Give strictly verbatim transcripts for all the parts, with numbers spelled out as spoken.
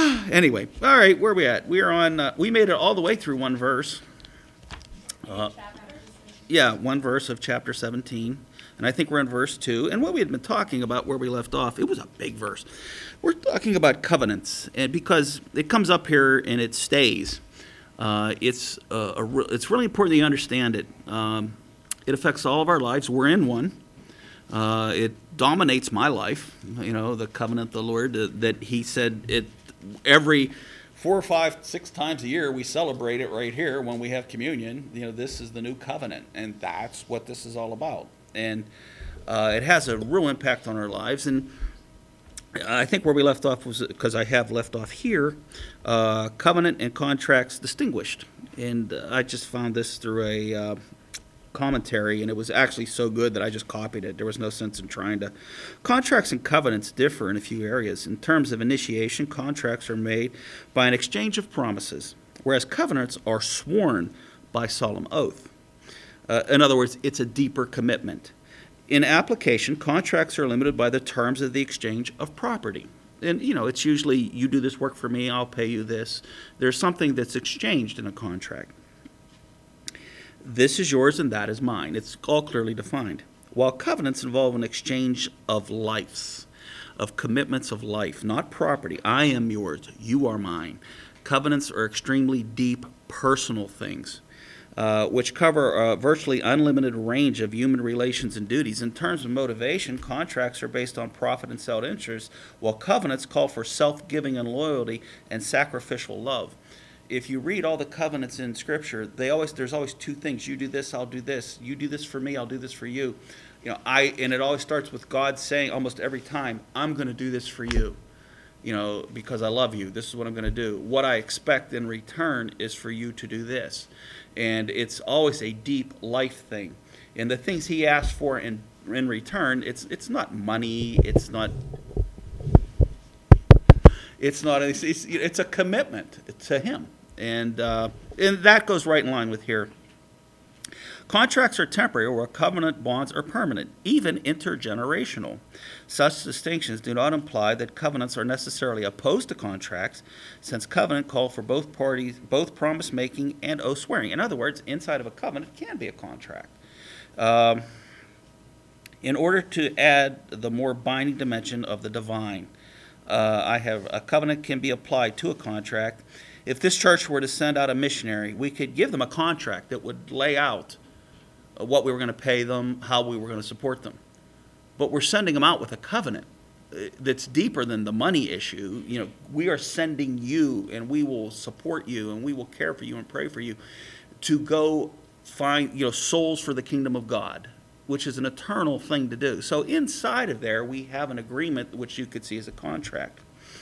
Anyway, all right, where are we at? We are on. Uh, we made it all the way through one verse. Uh, yeah, one verse of chapter seventeen, and I think we're in verse two. And what we had been talking about, where we left off, it was a big verse. We're talking about covenants, and because it comes up here and it stays, uh, it's uh, a re- it's really important that you understand it. Um, it affects all of our lives. We're in one. Uh, it dominates my life. You know, the covenant, the Lord, uh, that He said it every four or five, six times a year we celebrate it right here when we have communion. You know, this is the new covenant, and that's what this is all about. And uh, it has a real impact on our lives. And I think where we left off was, because I have left off here, uh, covenant and contracts distinguished. And uh, I just found this through a uh, commentary, and it was actually so good that I just copied it. There was no sense in trying to. Contracts and covenants differ in a few areas. In terms of initiation, contracts are made by an exchange of promises, whereas covenants are sworn by solemn oath. Uh, in other words, it's a deeper commitment. In application, contracts are limited by the terms of the exchange of property. And, you know, it's usually you do this work for me, I'll pay you this. There's something that's exchanged in a contract. This is yours and that is mine. It's all clearly defined. While covenants involve an exchange of lives, of commitments of life, not property. I am yours, you are mine. Covenants are extremely deep, personal things, uh, which cover a virtually unlimited range of human relations and duties. In terms of motivation, contracts are based on profit and self-interest, while covenants call for self-giving and loyalty and sacrificial love. If you read all the covenants in Scripture, they always there's always two things. You do this, I'll do this. You do this for me, I'll do this for you. You know, I and it always starts with God saying almost every time, I'm going to do this for you. You know, because I love you. This is what I'm going to do. What I expect in return is for you to do this. And it's always a deep life thing. And the things He asks for in in return, it's it's not money, it's not It's not. It's, it's, it's a commitment to Him, and uh, and that goes right in line with here. Contracts are temporary, where covenant bonds are permanent, even intergenerational. Such distinctions do not imply that covenants are necessarily opposed to contracts, since covenant call for both parties, both promise making and oath swearing. In other words, inside of a covenant can be a contract. Um, in order to add the more binding dimension of the divine. Uh, I have a covenant can be applied to a contract. If this church were to send out a missionary, we could give them a contract that would lay out what we were going to pay them, how we were going to support them. But we're sending them out with a covenant that's deeper than the money issue. You know, we are sending you, and we will support you, and we will care for you and pray for you to go find, you know, souls for the kingdom of God, which is an eternal thing to do. So inside of there, we have an agreement, which you could see as a contract.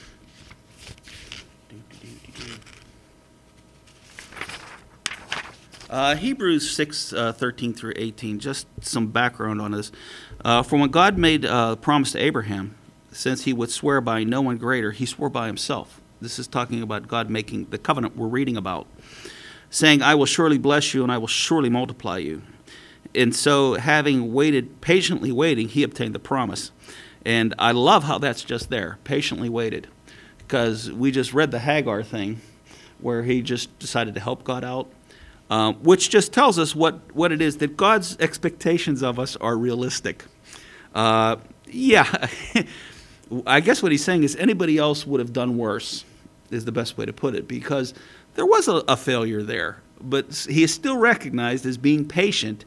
Uh, Hebrews six, uh, thirteen through eighteen, just some background on this. Uh, for when God made uh, a promise to Abraham, since He would swear by no one greater, He swore by Himself. This is talking about God making the covenant we're reading about, saying, I will surely bless you and I will surely multiply you. And so, having waited, patiently waiting, he obtained the promise. And I love how that's just there, patiently waited. Because we just read the Hagar thing, where he just decided to help God out, um, which just tells us what, what it is, that God's expectations of us are realistic. Uh, yeah, I guess what he's saying is anybody else would have done worse, is the best way to put it, because there was a, a failure there. But he is still recognized as being patient.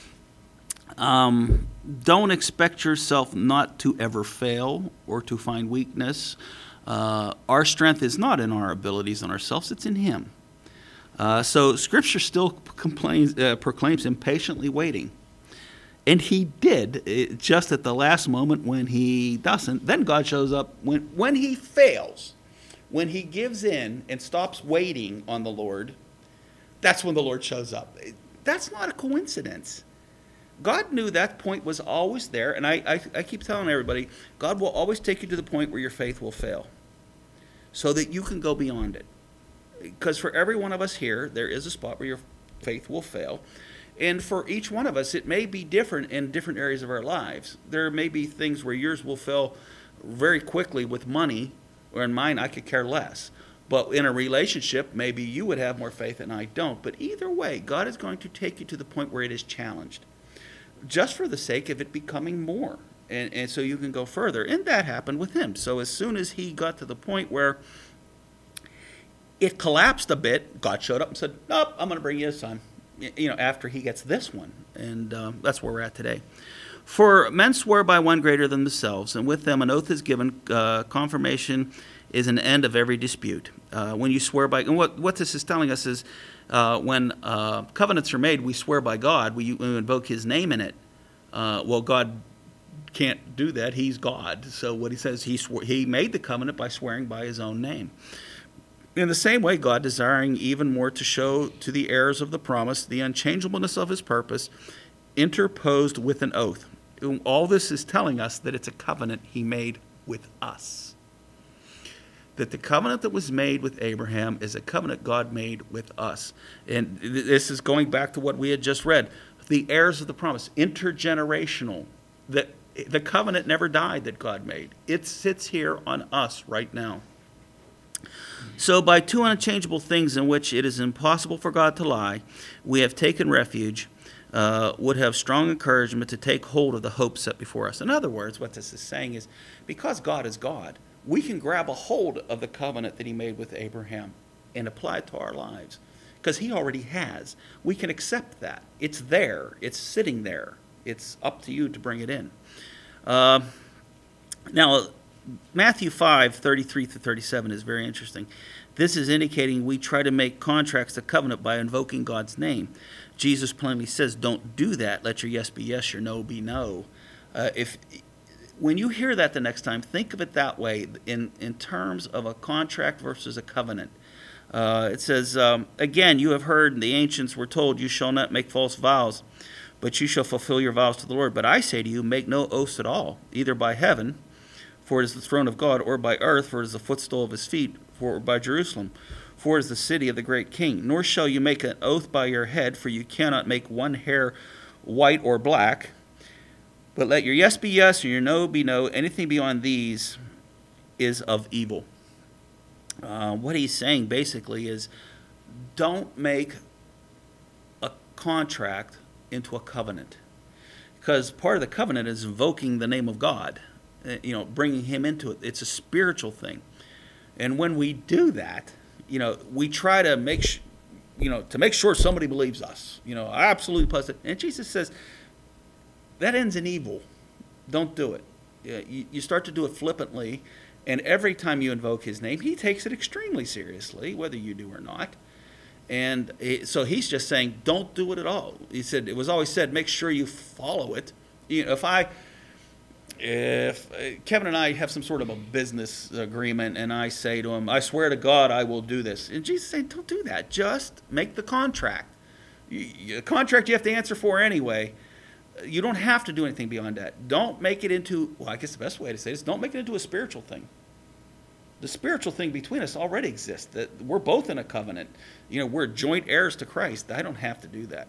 Um, don't expect yourself not to ever fail or to find weakness. Uh, our strength is not in our abilities and ourselves, it's in Him. Uh, so Scripture still complains, uh, proclaims Him patiently waiting. And He did, it, just at the last moment when He doesn't. Then God shows up when, when He fails, when He gives in and stops waiting on the Lord. That's when the Lord shows up. That's not a coincidence. God knew that point was always there, and I, I, I keep telling everybody, God will always take you to the point where your faith will fail so that you can go beyond it. Because for every one of us here, there is a spot where your faith will fail. And for each one of us, it may be different in different areas of our lives. There may be things where yours will fail very quickly with money, or in mine, I could care less. But in a relationship, maybe you would have more faith and I don't. But either way, God is going to take you to the point where it is challenged, just for the sake of it becoming more. And, and so you can go further. And that happened with him. So as soon as he got to the point where it collapsed a bit, God showed up and said, nope, I'm going to bring you a son. You know, after he gets this one. And um, that's where we're at today. For men swear by one greater than themselves, and with them an oath is given. Uh, confirmation is an end of every dispute. Uh, when you swear by, and what, what this is telling us is uh, when uh, covenants are made, we swear by God, we, we invoke his name in it. Uh, well, God can't do that. He's God. So what he says, he swore, he made the covenant by swearing by his own name. In the same way, God, desiring even more to show to the heirs of the promise the unchangeableness of his purpose, interposed with an oath. All this is telling us that it's a covenant he made with us. That the covenant that was made with Abraham is a covenant God made with us. And this is going back to what we had just read. The heirs of the promise, intergenerational. That the covenant never died that God made. It sits here on us right now. So by two unchangeable things in which it is impossible for God to lie, we have taken refuge, uh, would have strong encouragement to take hold of the hope set before us. In other words, what this is saying is, because God is God, we can grab a hold of the covenant that he made with Abraham and apply it to our lives. Because he already has. We can accept that. It's there. It's sitting there. It's up to you to bring it in. Uh, now, Matthew five, thirty-three through thirty-seven is very interesting. This is indicating we try to make contracts to covenant by invoking God's name. Jesus plainly says, don't do that. Let your yes be yes, your no be no. Uh, if when you hear that the next time, think of it that way in, in terms of a contract versus a covenant. Uh, it says, um, again, you have heard the ancients were told, you shall not make false vows, but you shall fulfill your vows to the Lord. But I say to you, make no oaths at all, either by heaven, for it is the throne of God, or by earth, for it is the footstool of his feet, for by Jerusalem, for it is the city of the great king. Nor shall you make an oath by your head, for you cannot make one hair white or black. But let your yes be yes, and your no be no. Anything beyond these is of evil. Uh, what he's saying basically is, don't make a contract into a covenant. Because part of the covenant is invoking the name of God. You know, bringing him into it. It's a spiritual thing. And when we do that, you know, we try to make, sh- you know, to make sure somebody believes us. You know, absolutely positive. And Jesus says, that ends in evil. Don't do it. You, you start to do it flippantly, and every time you invoke his name, he takes it extremely seriously, whether you do or not. And it, so he's just saying, don't do it at all. He said, it was always said, make sure you follow it. You know, if I... If Kevin and I have some sort of a business agreement and I say to him, I swear to God I will do this. And Jesus said, don't do that. Just make the contract. A contract you have to answer for anyway. You don't have to do anything beyond that. Don't make it into, well, I guess the best way to say it is don't make it into a spiritual thing. The spiritual thing between us already exists. That we're both in a covenant. You know, we're joint heirs to Christ. I don't have to do that.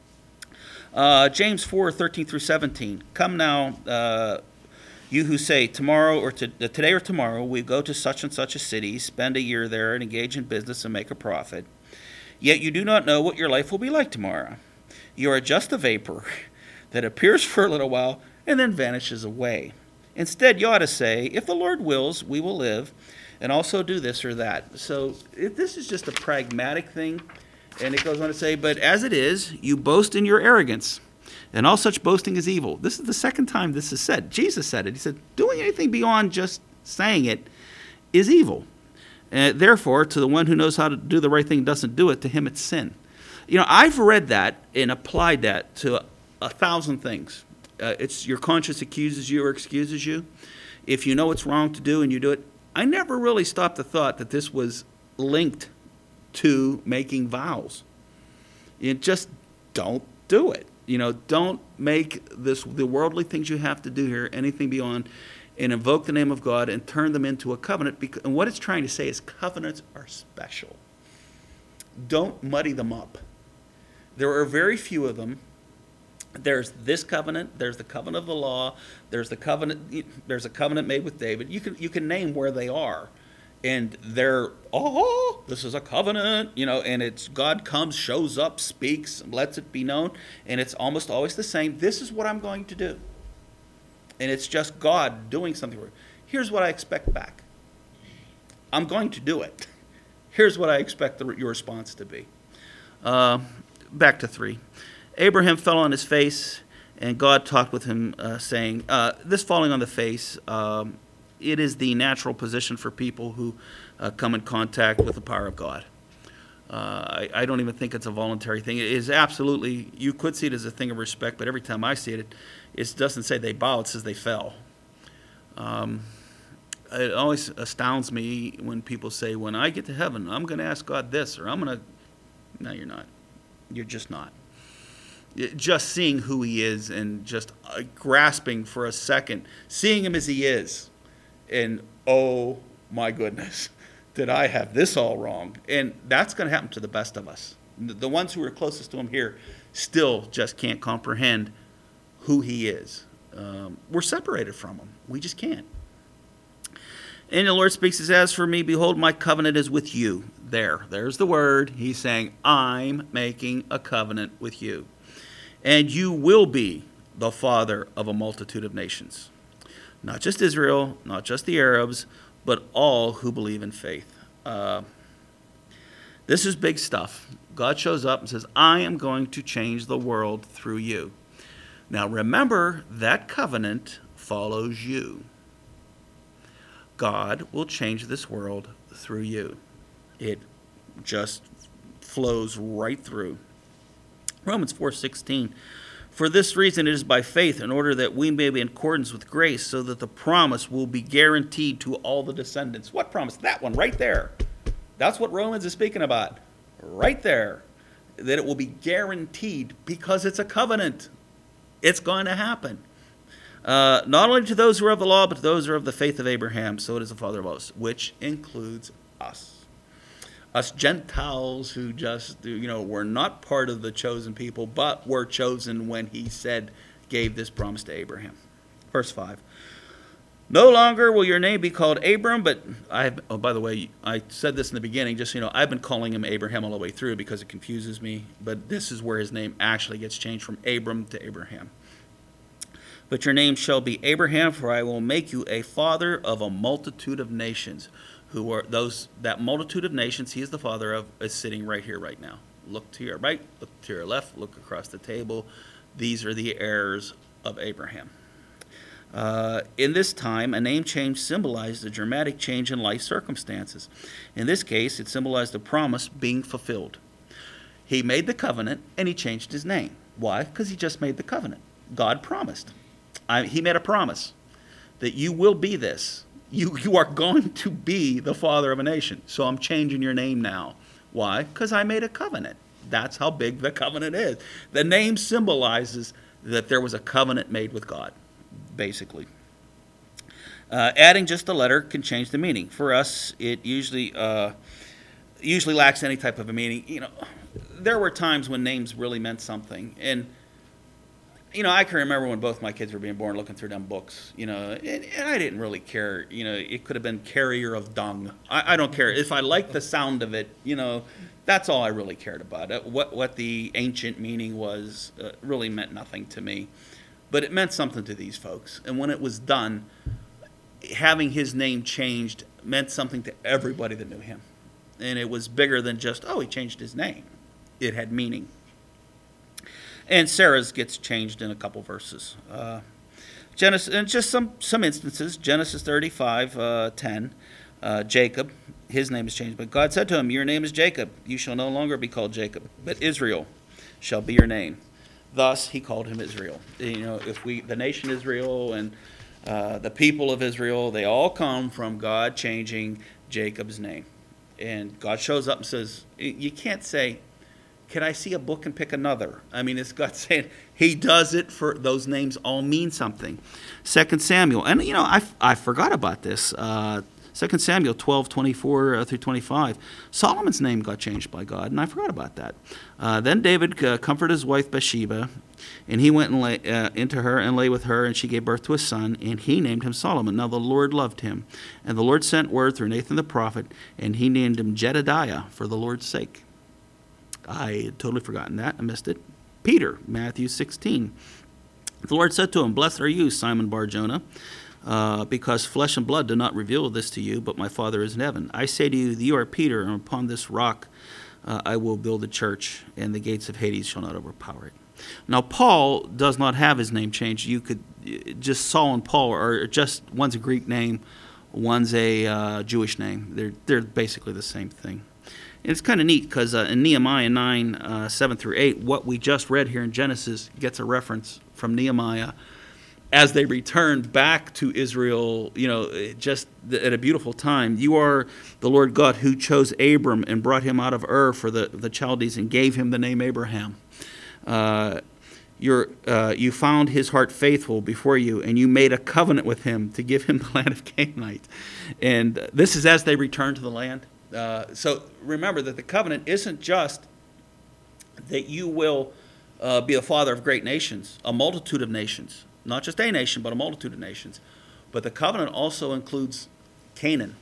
Uh, James four, thirteen through seventeen. Come now, uh, you who say, tomorrow or to, uh, today or tomorrow we go to such and such a city, spend a year there, and engage in business and make a profit. Yet you do not know what your life will be like tomorrow. You are just a vapor that appears for a little while and then vanishes away. Instead, you ought to say, if the Lord wills, we will live, and also do this or that. So if this is just a pragmatic thing. And it goes on to say, but as it is, you boast in your arrogance, and all such boasting is evil. This is the second time this is said. Jesus said it. He said, doing anything beyond just saying it is evil. Uh, therefore, to the one who knows how to do the right thing and doesn't do it, to him it's sin. You know, I've read that and applied that to a, a thousand things. Uh, it's your conscience accuses you or excuses you. If you know it's wrong to do and you do it, I never really stopped the thought that this was linked to making vows. You just don't do it. You know, don't make this the worldly things you have to do here anything beyond and invoke the name of God and turn them into a covenant. Because, and what it's trying to say is covenants are special. Don't muddy them up. There are very few of them. There's this covenant, there's the covenant of the law, there's the covenant there's a covenant made with David. You can you can name where they are. and they're, oh, this is a covenant, you know, and it's God comes, shows up, speaks, lets it be known, and it's almost always the same. This is what I'm going to do. And it's just God doing something for you. Here's what I expect back. I'm going to do it. Here's what I expect the, your response to be. Uh, back to three. Abraham fell on his face, and God talked with him, uh, saying, uh, this falling on the face, um, it is the natural position for people who uh, come in contact with the power of God. Uh, I, I don't even think it's a voluntary thing. It is absolutely, you could see it as a thing of respect, but every time I see it, it, it doesn't say they bow, it says they fell. Um, it always astounds me when people say, when I get to heaven, I'm going to ask God this, or I'm going to, no, you're not. You're just not. It, just seeing who he is and just uh, grasping for a second, seeing him as he is, and oh my goodness, did I have this all wrong? And that's going to happen to the best of us. The ones who are closest to him here still just can't comprehend who he is. Um, we're separated from him. We just can't. And the Lord speaks, says, as for me, behold, my covenant is with you. There, there's the word. He's saying, I'm making a covenant with you. And you will be the father of a multitude of nations. Not just Israel, not just the Arabs, but all who believe in faith. Uh, this is big stuff. God shows up and says, I am going to change the world through you. Now remember, that covenant follows you. God will change this world through you. It just flows right through. Romans four sixteen. For this reason it is by faith, in order that we may be in accordance with grace, so that the promise will be guaranteed to all the descendants. What promise? That one right there. That's what Romans is speaking about. Right there. That it will be guaranteed because it's a covenant. It's going to happen. Uh, not only to those who are of the law, but to those who are of the faith of Abraham. So it is the father of us, which includes us. Us Gentiles who just, you know, were not part of the chosen people, but were chosen when he said, gave this promise to Abraham. Verse five. No longer will your name be called Abram, but I, oh, by the way, I said this in the beginning, just so you know, I've been calling him Abraham all the way through because it confuses me, but this is where his name actually gets changed from Abram to Abraham. But your name shall be Abraham, for I will make you a father of a multitude of nations. Who are those? That multitude of nations he is the father of is sitting right here, right now. Look to your right, look to your left, look across the table. These are the heirs of Abraham. Uh, in this time, a name change symbolized a dramatic change in life circumstances. In this case, it symbolized a promise being fulfilled. He made the covenant, and he changed his name. Why? Because he just made the covenant. God promised. I, he made a promise that you will be this. You, you are going to be the father of a nation. So I'm changing your name now. Why? Because I made a covenant. That's how big the covenant is. The name symbolizes that there was a covenant made with God, basically. Uh, adding just a letter can change the meaning. For us, it usually uh, usually lacks any type of a meaning. You know, there were times when names really meant something, and you know, I can remember when both my kids were being born, looking through them books, you know, and, and I didn't really care. You know, it could have been carrier of dung. I, I don't care. If I liked the sound of it, you know, that's all I really cared about. It, what, what the ancient meaning was uh, really meant nothing to me. But it meant something to these folks. And when it was done, having his name changed meant something to everybody that knew him. And it was bigger than just, oh, he changed his name. It had meaning. And Sarah's gets changed in a couple verses. Uh, Genesis, and just some, some instances, Genesis thirty-five, uh, ten, uh, Jacob, his name is changed. But God said to him, your name is Jacob. You shall no longer be called Jacob, but Israel shall be your name. Thus he called him Israel. You know, if we, the nation Israel and uh, the people of Israel, they all come from God changing Jacob's name. And God shows up and says, you can't say, can I see a book and pick another? I mean, it's God saying he does it for those names all mean something. Second Samuel. And, you know, I, I forgot about this. Uh, Second Samuel twelve, twenty-four uh, through twenty-five. Solomon's name got changed by God, and I forgot about that. Uh, then David uh, comforted his wife Bathsheba, and he went and lay, uh, into her and lay with her, and she gave birth to a son, and he named him Solomon. Now the Lord loved him, and the Lord sent word through Nathan the prophet, and he named him Jedediah for the Lord's sake. I had totally forgotten that. I missed it. Peter, Matthew sixteen. The Lord said to him, "Blessed are you, Simon Bar-Jonah, uh, because flesh and blood did not reveal this to you, but my Father is in heaven. I say to you, that you are Peter, and upon this rock uh, I will build a church, and the gates of Hades shall not overpower it." Now, Paul does not have his name changed. You could, just Saul and Paul are just, one's a Greek name, one's a uh, Jewish name. They're, they're basically the same thing. And it's kind of neat because uh, in Nehemiah nine, uh, seven through eight, what we just read here in Genesis gets a reference from Nehemiah as they return back to Israel, you know, just at a beautiful time. "You are the Lord God who chose Abram and brought him out of Ur for the, the Chaldees and gave him the name Abraham. Uh, you're, uh, you found his heart faithful before you, and you made a covenant with him to give him the land of Canaanite." And this is as they return to the land. Uh, so remember that the covenant isn't just that you will uh, be the father of great nations, a multitude of nations, not just a nation, but a multitude of nations. But the covenant also includes Canaan.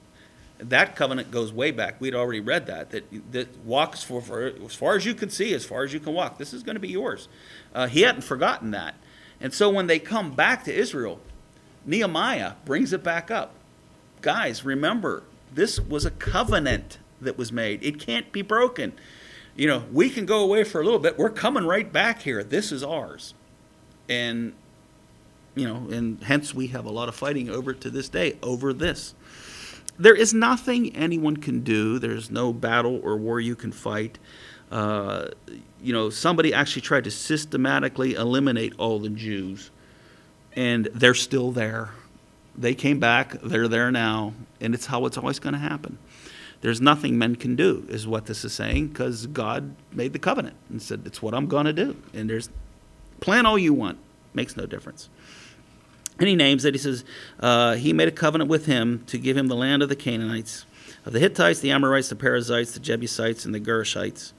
That covenant goes way back. We'd already read that, that, that walks for, for as far as you can see, as far as you can walk. This is going to be yours. Uh, he hadn't forgotten that. And so when they come back to Israel, Nehemiah brings it back up. Guys, remember, this was a covenant that was made. It can't be broken. You know, we can go away for a little bit. We're coming right back here. This is ours. And, you know, and hence we have a lot of fighting over to this day over this. There is nothing anyone can do. There's no battle or war you can fight. Uh, you know, somebody actually tried to systematically eliminate all the Jews, and they're still there. They came back, they're there now, and it's how it's always going to happen. There's nothing men can do, is what this is saying, because God made the covenant and said, it's what I'm going to do. And there's, plan all you want, makes no difference. And he names it, he says, uh, he made a covenant with him to give him the land of the Canaanites, of the Hittites, the Amorites, the Perizzites, the Jebusites, and the Girgashites,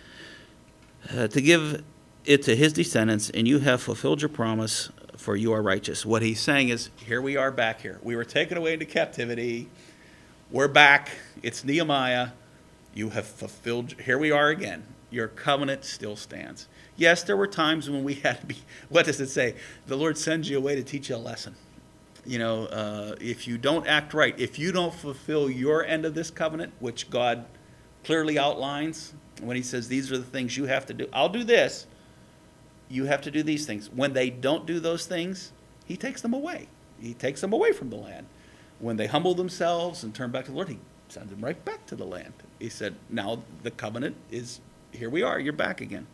uh, to give it to his descendants, and you have fulfilled your promise, for you are righteous. What he's saying is, here we are back here. We were taken away into captivity. We're back. It's Nehemiah. You have fulfilled. Here we are again. Your covenant still stands. Yes, there were times when we had to be, what does it say? The Lord sends you away to teach you a lesson. You know, uh, if you don't act right, if you don't fulfill your end of this covenant, which God clearly outlines when he says, these are the things you have to do. I'll do this. You have to do these things. When they don't do those things, he takes them away. He takes them away from the land. When they humble themselves and turn back to the Lord, he sends them right back to the land. He said, now the covenant is, here we are, you're back again.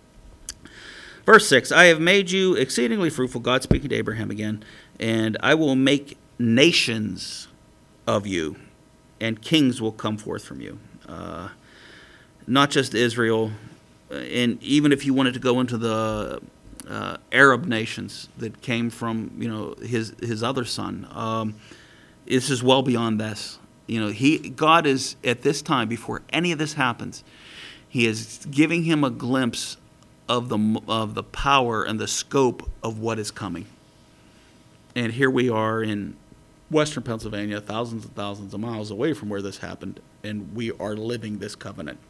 Verse six, I have made you exceedingly fruitful, God speaking to Abraham again, and I will make nations of you, and kings will come forth from you. Uh, not just Israel, and even if you wanted to go into the uh, Arab nations that came from, you know, his his other son, um, this is well beyond this. You know, he God is at this time, before any of this happens, he is giving him a glimpse of the of the power and the scope of what is coming. And here we are in western Pennsylvania, thousands and thousands of miles away from where this happened, and we are living this covenant.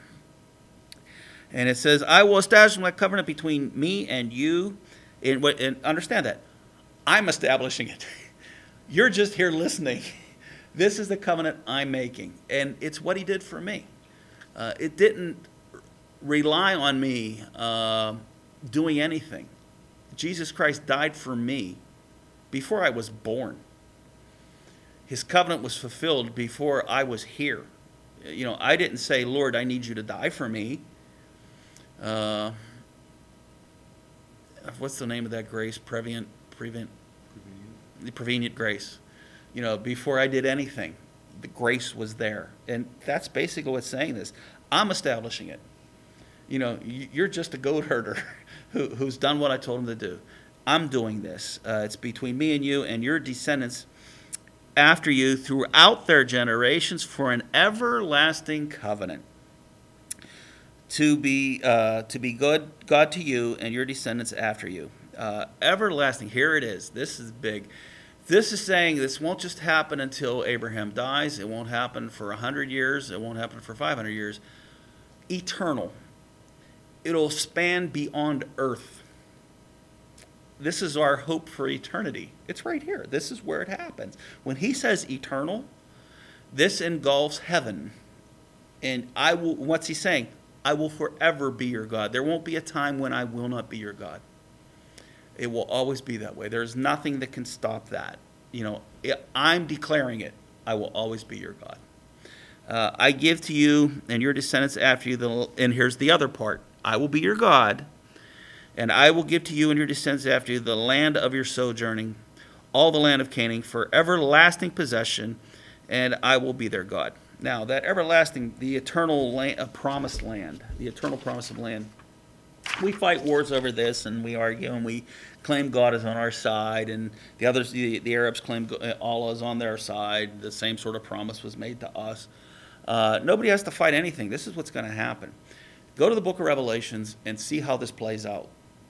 And it says, I will establish my covenant between me and you. And, and understand that. I'm establishing it. You're just here listening. This is the covenant I'm making. And it's what he did for me. Uh, it didn't rely on me uh, doing anything. Jesus Christ died for me before I was born. His covenant was fulfilled before I was here. You know, I didn't say, Lord, I need you to die for me. Uh, what's the name of that grace? Prevenient, prevent, prevenient. prevenient grace. You know, before I did anything, the grace was there. And that's basically what's saying this. I'm establishing it. You know, you're just a goat herder who, who's done what I told him to do. I'm doing this. Uh, it's between me and you and your descendants. after you throughout their generations for an everlasting covenant, to be uh, to be good God to you and your descendants after you. Uh, everlasting. Here it is. This is big. This is saying this won't just happen until Abraham dies. It won't happen for one hundred years. It won't happen for five hundred years. Eternal. It'll span beyond earth. This is our hope for eternity. It's right here. This is where it happens. When he says eternal, this engulfs heaven. And I will, what's he saying? I will forever be your God. There won't be a time when I will not be your God. It will always be that way. There's nothing that can stop that. You know, I'm declaring it. I will always be your God. Uh, I give to you and your descendants after you, the, and here's the other part. I will be your God, and I will give to you and your descendants after you the land of your sojourning, all the land of Canaan, for everlasting possession, and I will be their God. Now, that everlasting, the eternal land, uh, promised land, the eternal promise of land, we fight wars over this, and we argue, and we claim God is on our side, and the others, the, the Arabs claim Allah is on their side. The same sort of promise was made to us. Uh, nobody has to fight anything. This is what's going to happen. Go to the book of Revelations and see how this plays out.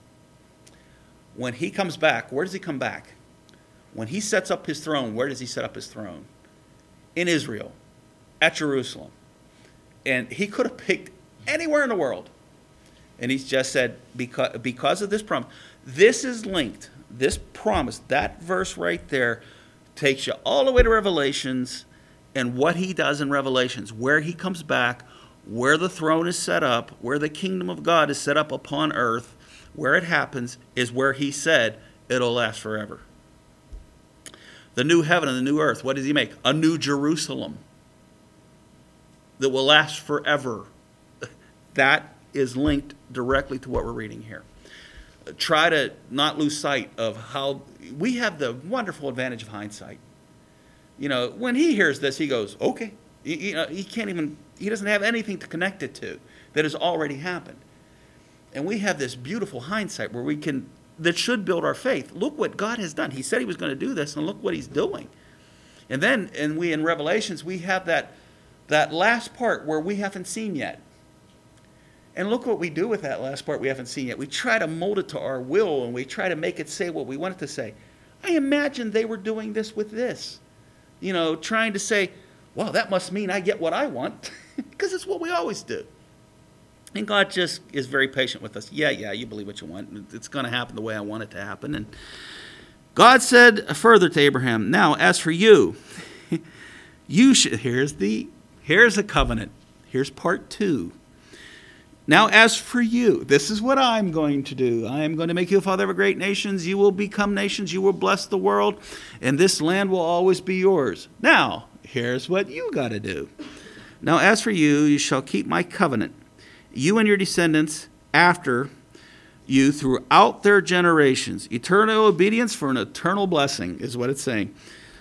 When he comes back, where does he come back? When he sets up his throne, where does he set up his throne? In Israel, at Jerusalem. And he could have picked anywhere in the world. And he's just said, because, because of this promise, this is linked. This promise, that verse right there, takes you all the way to Revelations and what he does in Revelations, where he comes back, where the throne is set up, where the kingdom of God is set up upon earth, where it happens is where he said it'll last forever. The new heaven and the new earth, what does he make? A new Jerusalem that will last forever. That is linked directly to what we're reading here. Try to not lose sight of how we have the wonderful advantage of hindsight. You know, when he hears this, he goes, okay. You, you know, he can't even, he doesn't have anything to connect it to that has already happened. And we have this beautiful hindsight where we can, that should build our faith. Look what God has done. He said he was going to do this, and look what he's doing. And then, and we in Revelations, we have that, that last part where we haven't seen yet. And look what we do with that last part we haven't seen yet. We try to mold it to our will, and we try to make it say what we want it to say. I imagine they were doing this with this. You know, trying to say, well, that must mean I get what I want, because it's what we always do. And God just is very patient with us. Yeah, yeah, you believe what you want. It's going to happen the way I want it to happen. And God said further to Abraham, now, as for you, you should, here's the, here's a covenant. Here's part two. Now, as for you, this is what I'm going to do. I am going to make you a father of great nations. You will become nations. You will bless the world. And this land will always be yours. Now, here's what you got to do. Now, as for you, you shall keep my covenant, you and your descendants after you throughout their generations. Eternal obedience for an eternal blessing is what it's saying.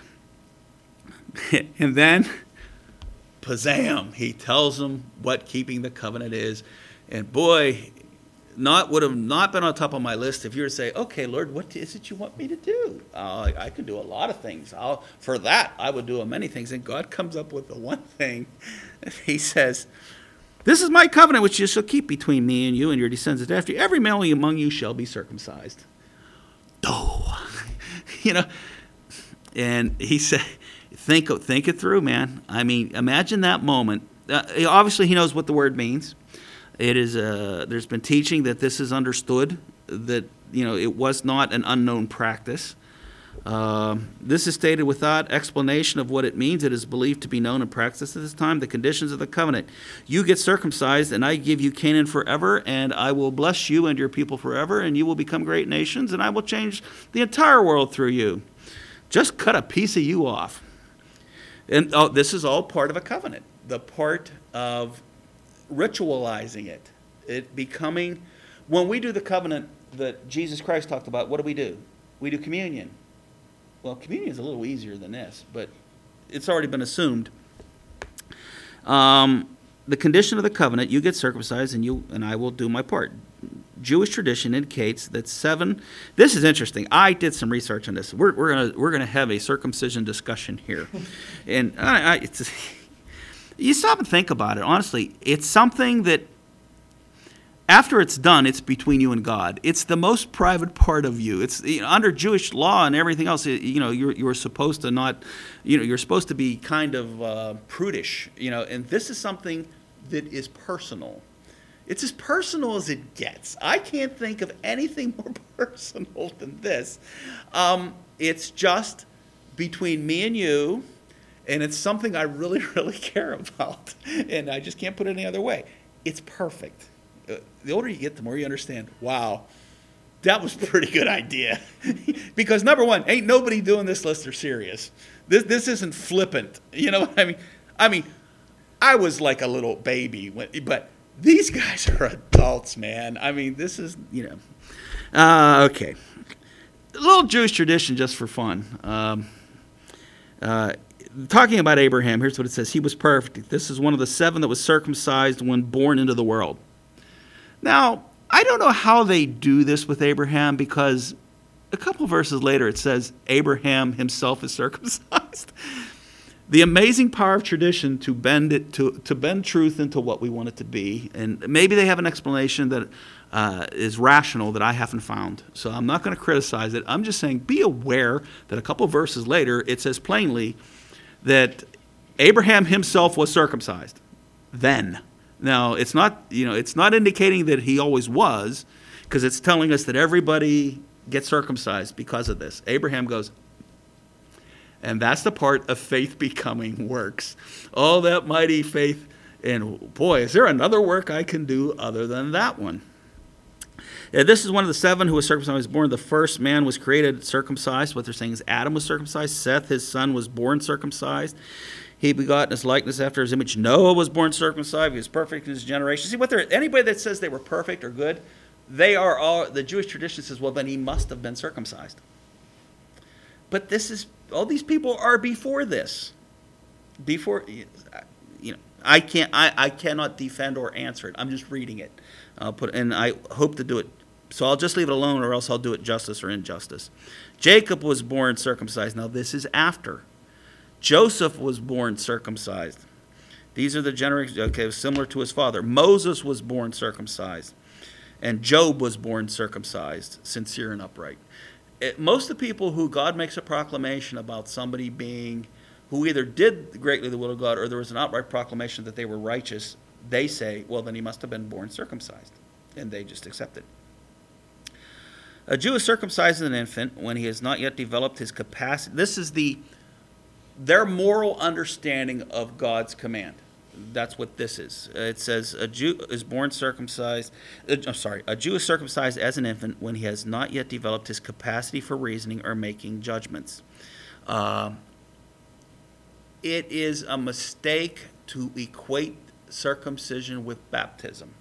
And then, pazam, he tells them what keeping the covenant is. And boy, not would have not been on top of my list if you were to say, okay, Lord, what is it you want me to do? Uh, I can do a lot of things. I'll, for that, I would do many things. And God comes up with the one thing. He says, this is my covenant which you shall keep between me and you and your descendants after you. Every male among you shall be circumcised. Oh, you know, and he said, think, think it through, man. I mean, imagine that moment. Uh, obviously, he knows what the word means. It is. Uh, there's been teaching that this is understood, that, you know, it was not an unknown practice. Uh, this is stated without explanation of what it means. It is believed to be known and practiced at this time. The conditions of the covenant. You get circumcised, and I give you Canaan forever, and I will bless you and your people forever, and you will become great nations, and I will change the entire world through you. Just cut a piece of you off. And oh, this is all part of a covenant. The part of ritualizing it. It becoming, when we do the covenant that Jesus Christ talked about, what do we do? We do communion. Well, communion is a little easier than this, but it's already been assumed. Um, the condition of the covenant, you get circumcised and you and I will do my part. Jewish tradition indicates that seven. This is interesting. I did some research on this. We're, we're gonna we're gonna have a circumcision discussion here, and I, I, it's, you stop and think about it. Honestly, it's something that after it's done, it's between you and God. It's the most private part of you. It's, you know, under Jewish law and everything else. You know, you're you're supposed to not, you know, you're supposed to be kind of uh, prudish. You know, and this is something that is personal. It's as personal as it gets. I can't think of anything more personal than this. Um, it's just between me and you, and it's something I really, really care about, and I just can't put it any other way. It's perfect. The older you get, the more you understand, wow, that was a pretty good idea. Because number one, ain't nobody doing this unless they're serious. This this isn't flippant. You know what I mean? I mean, I was like a little baby, when, but these guys are adults, man. I mean, this is, you know. Uh, okay. A little Jewish tradition just for fun. Um, uh, talking about Abraham, here's what it says. He was perfect. This is one of the seven that was circumcised when born into the world. Now, I don't know how they do this with Abraham, because a couple verses later it says Abraham himself is circumcised. The amazing power of tradition to bend it to, to bend truth into what we want it to be. And maybe they have an explanation that uh, is rational that I haven't found. So I'm not going to criticize it. I'm just saying be aware that a couple verses later it says plainly that Abraham himself was circumcised then. Now, it's not, you know, it's not indicating that he always was, because it's telling us that everybody gets circumcised because of this. Abraham goes, and that's the part of faith becoming works. Oh, that mighty faith. And boy, is there another work I can do other than that one? Yeah, this is one of the seven who was circumcised. Was born. The first man was created circumcised. What they're saying is Adam was circumcised. Seth, his son, was born circumcised. He begot in his likeness after his image. Noah was born circumcised. He was perfect in his generation. See, what they're, anybody that says they were perfect or good, they are all, the Jewish tradition says, well, then he must have been circumcised. But this is, all these people are before this. Before, you know, I can't, I, I cannot defend or answer it. I'm just reading it. I'll put, and I hope to do it. So I'll just leave it alone, or else I'll do it justice or injustice. Jacob was born circumcised. Now this is after. Joseph was born circumcised. These are the generations, okay, similar to his father. Moses was born circumcised. And Job was born circumcised, sincere and upright. It, most of the people who God makes a proclamation about somebody being, who either did greatly the will of God or there was an outright proclamation that they were righteous, they say, well, then he must have been born circumcised. And they just accept it. A Jew is circumcised as an infant when he has not yet developed his capacity. This is the their moral understanding of God's command. That's what this is. It says a Jew is born circumcised. Uh, I'm sorry, a Jew is circumcised as an infant when he has not yet developed his capacity for reasoning or making judgments. Uh, it is a mistake to equate circumcision with baptism.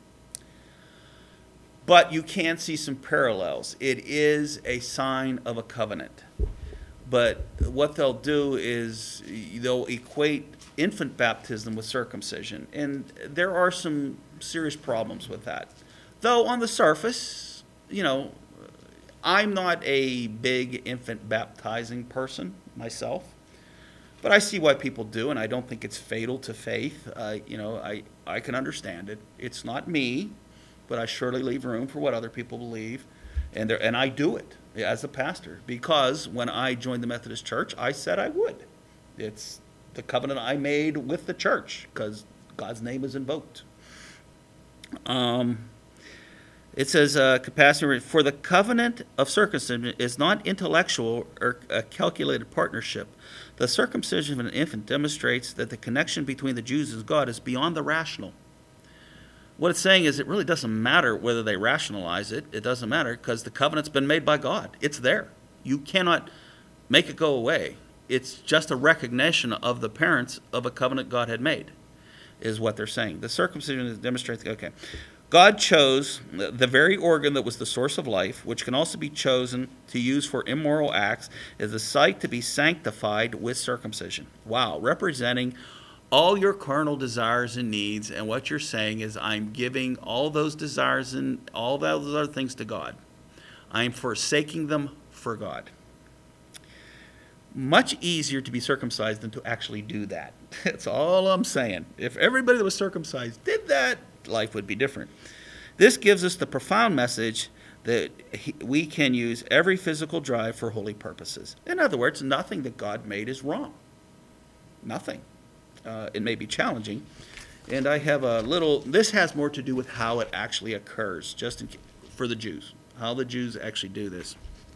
But you can see some parallels. It is a sign of a covenant. But what they'll do is they'll equate infant baptism with circumcision. And there are some serious problems with that. Though on the surface, you know, I'm not a big infant baptizing person myself. But I see why people do, and I don't think it's fatal to faith. Uh, you know, I, I can understand it. It's not me, but I surely leave room for what other people believe. And there, and I do it as a pastor, because when I joined the Methodist Church, I said I would. It's the covenant I made with the church, because God's name is invoked. Um, it says, uh, capacity for the covenant of circumcision is not intellectual or a calculated partnership. The circumcision of an infant demonstrates that the connection between the Jews and God is beyond the rational. What it's saying is it really doesn't matter whether they rationalize it. It doesn't matter, because the covenant's been made by God. It's there. You cannot make it go away. It's just a recognition of the parents of a covenant God had made, is what they're saying. The circumcision demonstrates, okay, God chose the very organ that was the source of life, which can also be chosen to use for immoral acts, as a site to be sanctified with circumcision. Wow, representing all your carnal desires and needs, and what you're saying is, I'm giving all those desires and all those other things to God. I'm forsaking them for God. Much easier to be circumcised than to actually do that. That's all I'm saying. If everybody that was circumcised did that, life would be different. This gives us the profound message that he, we can use every physical drive for holy purposes. In other words, nothing that God made is wrong. Nothing. Uh, it may be challenging. And I have a little, this has more to do with how it actually occurs, just in, for the Jews, how the Jews actually do this.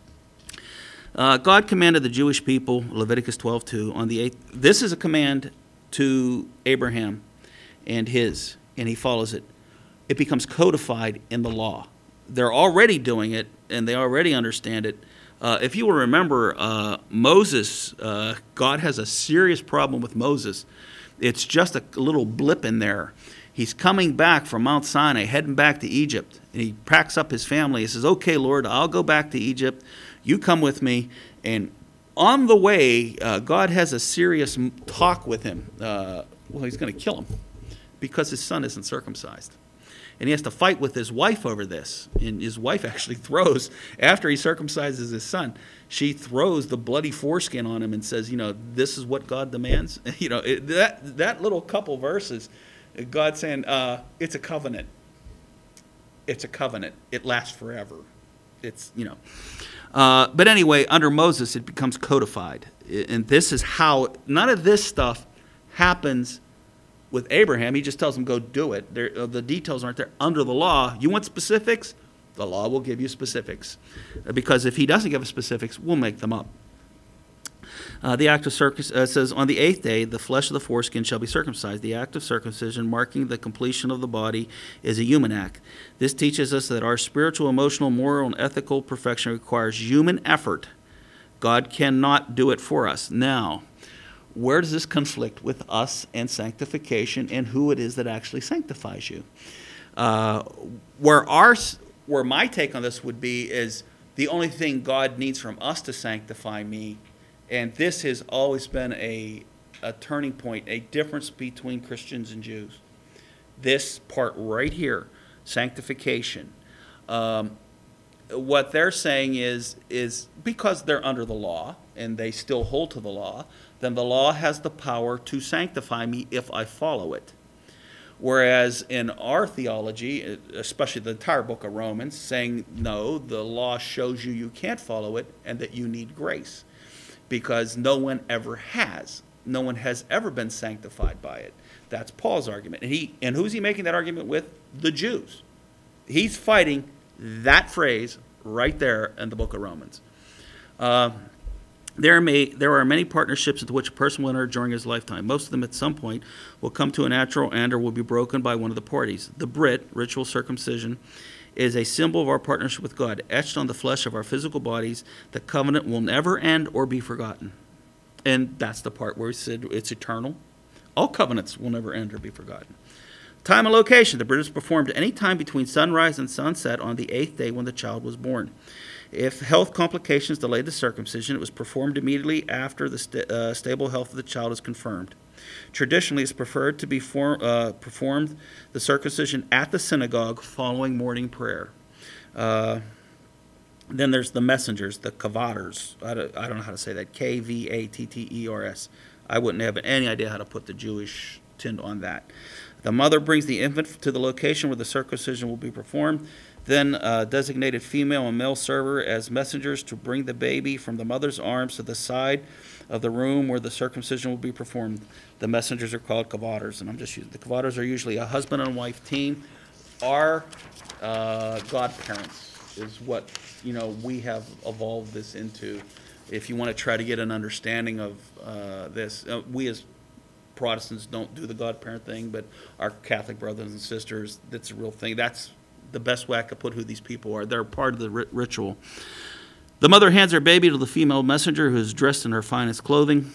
Uh, God commanded the Jewish people, Leviticus twelve two, on the eighth. This is a command to Abraham and his, and he follows it. It becomes codified in the law. They're already doing it, and they already understand it. Uh, if you will remember, uh, Moses, uh, God has a serious problem with Moses. It's just a little blip in there. He's coming back from Mount Sinai, heading back to Egypt, and he packs up his family. He says, okay, Lord, I'll go back to Egypt. You come with me. And on the way, uh, God has a serious talk with him. Uh, well, he's going to kill him because his son isn't circumcised. And he has to fight with his wife over this. And his wife actually throws, after he circumcises his son, she throws the bloody foreskin on him and says, you know, this is what God demands. You know, it, that that little couple verses, God saying, uh, it's a covenant. It's a covenant. It lasts forever. It's, you know. Uh, but anyway, under Moses, it becomes codified. And this is how, none of this stuff happens with Abraham. He just tells him, go do it. There, uh, the details aren't there. Under the law, you want specifics? The law will give you specifics. Uh, because if he doesn't give us specifics, we'll make them up. Uh, the act of circumcision uh, says, on the eighth day, the flesh of the foreskin shall be circumcised. The act of circumcision, marking the completion of the body, is a human act. This teaches us that our spiritual, emotional, moral, and ethical perfection requires human effort. God cannot do it for us. Now, where does this conflict with us and sanctification and who it is that actually sanctifies you? Uh, where our, where my take on this would be is the only thing God needs from us to sanctify me, and this has always been a, a turning point, a difference between Christians and Jews. This part right here, sanctification. Um, what they're saying is, is because they're under the law and they still hold to the law, then the law has the power to sanctify me if I follow it. Whereas in our theology, especially the entire book of Romans, saying, no, the law shows you you can't follow it and that you need grace. Because no one ever has. No one has ever been sanctified by it. That's Paul's argument. And he and who's he making that argument with? The Jews. He's fighting that phrase right there in the book of Romans. Uh, there may there are many partnerships into which a person will enter during his lifetime. Most of them at some point will come to a natural end or will be broken by one of the parties. The Brit, ritual circumcision, is a symbol of our partnership with God, etched on the flesh of our physical bodies. The covenant will never end or be forgotten. And that's the part where he said it's eternal. All covenants will never end or be forgotten. Time and location. The Brit is performed any time between sunrise and sunset on the eighth day when the child was born. If health complications delayed the circumcision, it was performed immediately after the st- uh, stable health of the child is confirmed. Traditionally, it's preferred to be for, uh, performed the circumcision at the synagogue following morning prayer. Uh, then there's the messengers, the kavaters. I don't, I don't know how to say that. K V A T T E R S. I wouldn't have any idea how to put the Jewish tint on that. The mother brings the infant to the location where the circumcision will be performed. Then a designated female and male server as messengers to bring the baby from the mother's arms to the side of the room where the circumcision will be performed. The messengers are called kavaters, and I'm just using the kavaters are usually a husband and wife team. Our uh, godparents is what you know we have evolved this into. If you want to try to get an understanding of uh, this, uh, we as Protestants don't do the godparent thing, but our Catholic brothers and sisters, that's a real thing. That's the best way I could put who these people are. They're part of the rit- ritual. The mother hands her baby to the female messenger who is dressed in her finest clothing.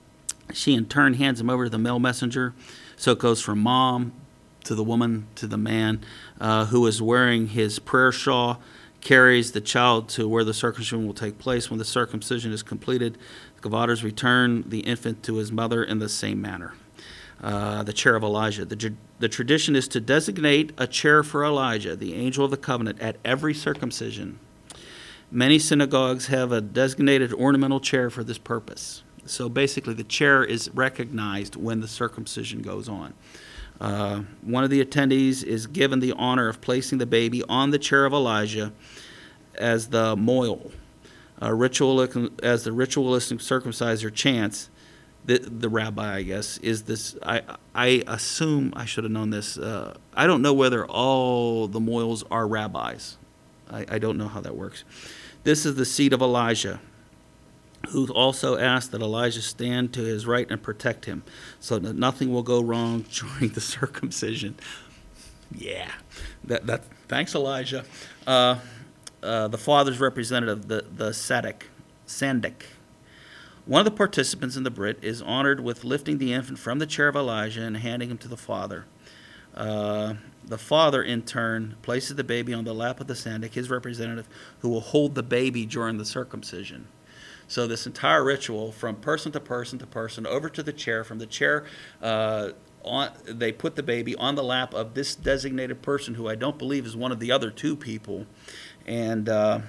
She in turn hands him over to the male messenger. So it goes from mom to the woman to the man uh, who is wearing his prayer shawl, carries the child to where the circumcision will take place. When the circumcision is completed, the kavaters return the infant to his mother in the same manner. uh, the chair of Elijah. The, the tradition is to designate a chair for Elijah, the angel of the covenant, at every circumcision. Many synagogues have a designated ornamental chair for this purpose. So basically, the chair is recognized when the circumcision goes on. Uh, one of the attendees is given the honor of placing the baby on the chair of Elijah as the moil, uh, ritual, as the ritualistic circumciser chants. The, the rabbi, I guess, is this. I I assume I should have known this. Uh, I don't know whether all the moils are rabbis. I, I don't know how that works. This is the seed of Elijah, who also asked that Elijah stand to his right and protect him, so that nothing will go wrong during the circumcision. Yeah, that that. Thanks, Elijah. Uh, uh, the father's representative, the the Sadik, Sandik. One of the participants in the Brit is honored with lifting the infant from the chair of Elijah and handing him to the father. Uh, the father, in turn, places the baby on the lap of the Sandik, his representative, who will hold the baby during the circumcision. So this entire ritual, from person to person to person, over to the chair, from the chair, uh, on, they put the baby on the lap of this designated person, who I don't believe is one of the other two people. And uh,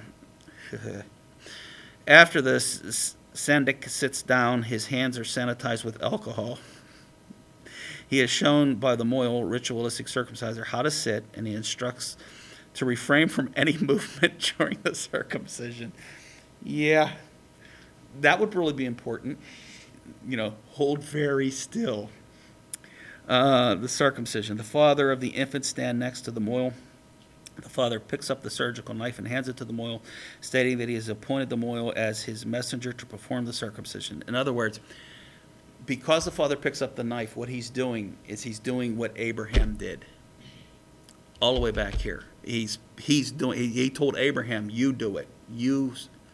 after this, Sandik sits down. His hands are sanitized with alcohol. He is shown by the moil ritualistic circumciser how to sit, and he instructs to refrain from any movement during the circumcision. Yeah, that would really be important. You know, hold very still. Uh, the circumcision. The father of the infant stand next to the moil. The father picks up the surgical knife and hands it to the moil, stating that he has appointed the moil as his messenger to perform the circumcision. In other words, because the father picks up the knife, what he's doing is he's doing what Abraham did. All the way back here. He's he's doing. He, he told Abraham, "You do it. You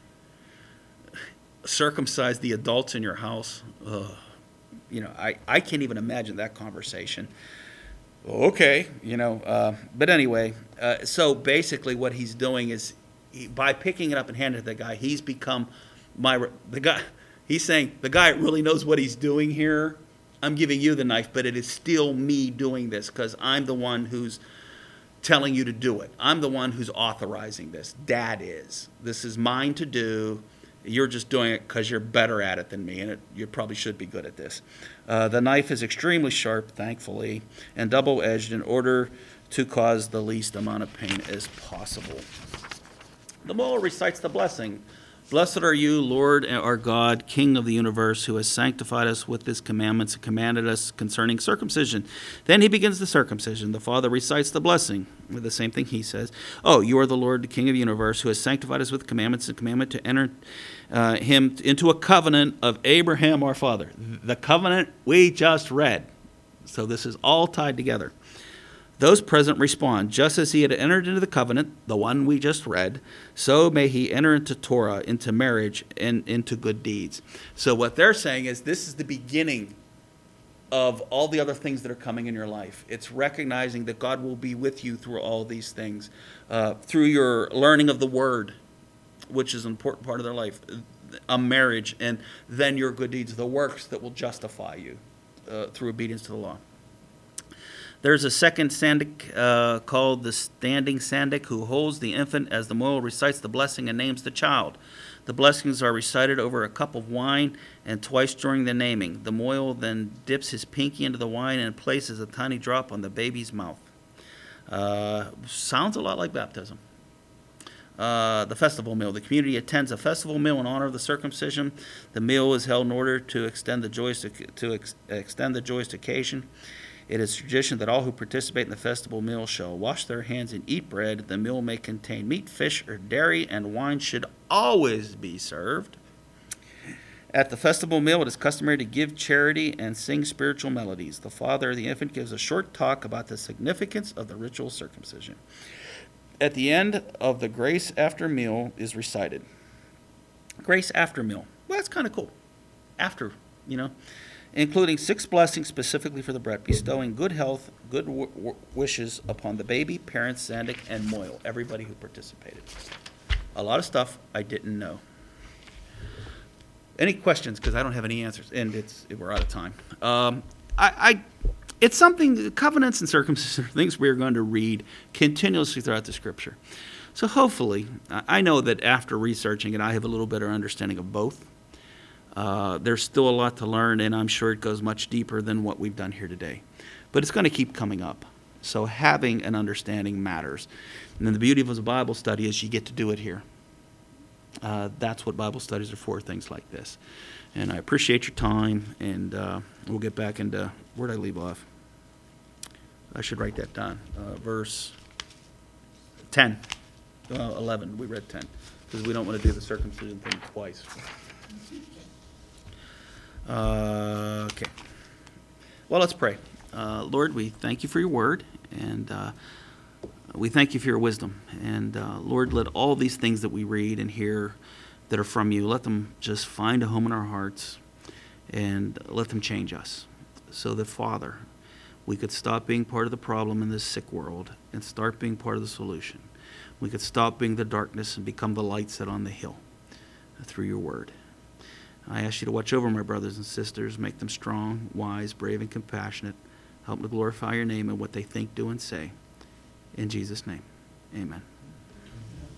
circumcise the adults in your house." Ugh. You know, I, I can't even imagine that conversation. Okay, you know, uh, but anyway, uh, so basically what he's doing is, he, by picking it up and handing it to the guy, he's become my, the guy, he's saying, the guy really knows what he's doing here. I'm giving you the knife, but it is still me doing this, because I'm the one who's telling you to do it. I'm the one who's authorizing this. Dad is. This is mine to do. You're just doing it because you're better at it than me, and it, you probably should be good at this. Uh, the knife is extremely sharp, thankfully, and double-edged in order to cause the least amount of pain as possible. The moil recites the blessing. Blessed are you, Lord our God, King of the universe, who has sanctified us with his commandments and commanded us concerning circumcision. Then he begins the circumcision. The father recites the blessing, with the same thing he says. Oh, you are the Lord, the King of the universe, who has sanctified us with commandments and commandment to enter uh, him into a covenant of Abraham our father. The covenant we just read. So this is all tied together. Those present respond, just as he had entered into the covenant, the one we just read, so may he enter into Torah, into marriage, and into good deeds. So what they're saying is this is the beginning of all the other things that are coming in your life. It's recognizing that God will be with you through all these things, uh, through your learning of the Word, which is an important part of their life, a marriage, and then your good deeds, the works that will justify you uh, through obedience to the law. There's a second Sandik uh, called the Standing Sandik, who holds the infant as the moil recites the blessing and names the child. The blessings are recited over a cup of wine and twice during the naming. The moil then dips his pinky into the wine and places a tiny drop on the baby's mouth. Uh, sounds a lot like baptism. Uh, the festival meal. The community attends a festival meal in honor of the circumcision. The meal is held in order to extend the joyous to ex- extend the joyous occasion. It is tradition that all who participate in the festival meal shall wash their hands and eat bread. The meal may contain meat, fish, or dairy, and wine should always be served. At the festival meal, it is customary to give charity and sing spiritual melodies. The father of the infant gives a short talk about the significance of the ritual circumcision. At the end of the grace after meal is recited. Grace after meal. Well, that's kind of cool. After, you know. Including six blessings specifically for the Brit, bestowing good health, good w- w- wishes upon the baby, parents, Sandik, and moil, everybody who participated. A lot of stuff I didn't know. Any questions? Because I don't have any answers, and it's we're out of time. Um, I, I it's something, covenants and circumcision are things we are going to read continuously throughout the Scripture. So hopefully, I know that after researching it, I have a little better understanding of both. Uh, there's still a lot to learn, and I'm sure it goes much deeper than what we've done here today. But it's going to keep coming up. So having an understanding matters. And then the beauty of a Bible study is you get to do it here. Uh, that's what Bible studies are for, things like this. And I appreciate your time, and uh, we'll get back into, where did I leave off? I should write that down. Uh, verse ten. Uh, eleven, we read ten, because we don't want to do the circumcision thing twice. Uh, okay. Well, let's pray. Uh, Lord, we thank you for your word, and uh, we thank you for your wisdom. And uh, Lord, let all these things that we read and hear that are from you, let them just find a home in our hearts, and let them change us, so that, Father, we could stop being part of the problem in this sick world and start being part of the solution. We could stop being the darkness and become the light set on the hill through your word. I ask you to watch over my brothers and sisters, make them strong, wise, brave, and compassionate. Help them to glorify your name in what they think, do, and say. In Jesus' name, amen.